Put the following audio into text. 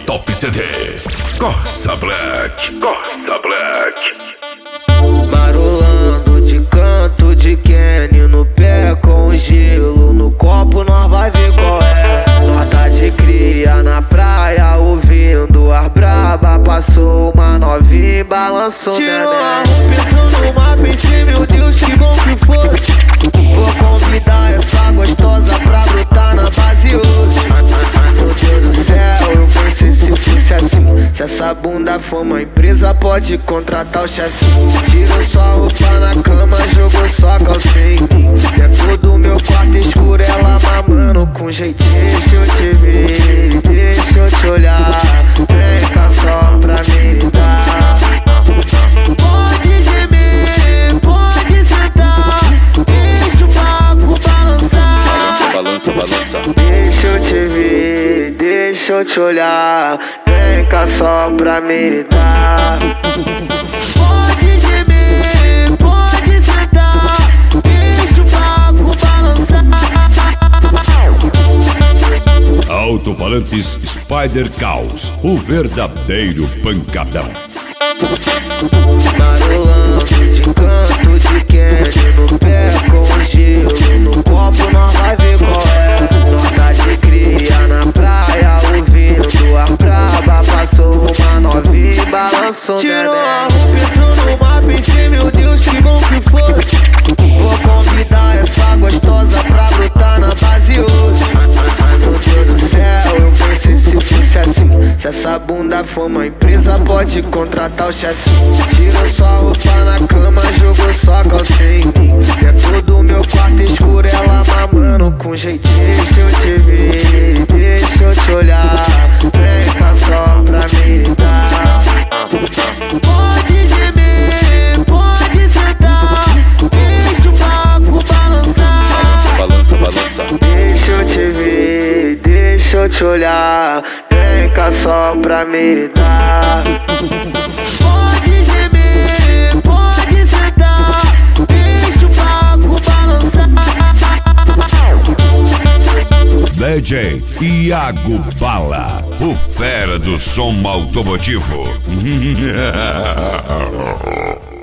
Top CD. Corsa Black. Corsa Black. Marolando de canto de Kenny no pé com gelo no copo, nós vai ver qual é. Nós tá de cria na praia ouvindo as braba, passou uma novinha e balançou. Tirou a roupa no mapa, pensei, meu Deus, que bom que fosse. Vou convidar essa gostosa pra brotar na base hoje. Meu Deus do céu, eu pensei se fosse assim. Se essa bunda for uma empresa, pode contratar o chefinho. Tirou sua roupa na cama, jogou sua calcinha em mim. Dentro do meu quarto escuro, ela mamando com jeitinho. Deixa eu te ver, deixa eu te olhar. Vem cá só pra me dar. Pode gemer, pode sentar. Deixa o papo balançar. Balança, balança. Deixa eu te ver, deixa eu te olhar. Vem cá só pra me dar. Pode gemer, pode sentar. Deixa o papo balançar. Alto-falantes Spider Caos, o verdadeiro pancadão. Marolando de canto de Kenny no pé com gelo no copo, nós vai ver qual é. Nós tá de cria na praia ouvindo as braba, passou uma novinha e balançou. Tirou a roupa no mar, pensei, meu Deus, que bom que fosse. Vou convidar essa gostosa pra brotar na base hoje. Meu Deus do céu, eu pensei se fosse assim. Se essa bunda for uma empresa, pode contratar o chefinho. Tirou sua roupa na cama, jogou sua calcinha em mim. Dentro do meu quarto escuro, ela mamando com jeitinho. Deixa eu te ver, deixa eu te olhar. Vem cá só pra me dar. Pode gemer, pode sentar. Deixa o papo balançar. Balança, balança. Deixa eu te ver, deixa eu te olhar. Vem cá só pra me dar. Pode gemer, pode sentar. Deixa o papo balançar. DJ Iago Bala, o fera do som automotivo.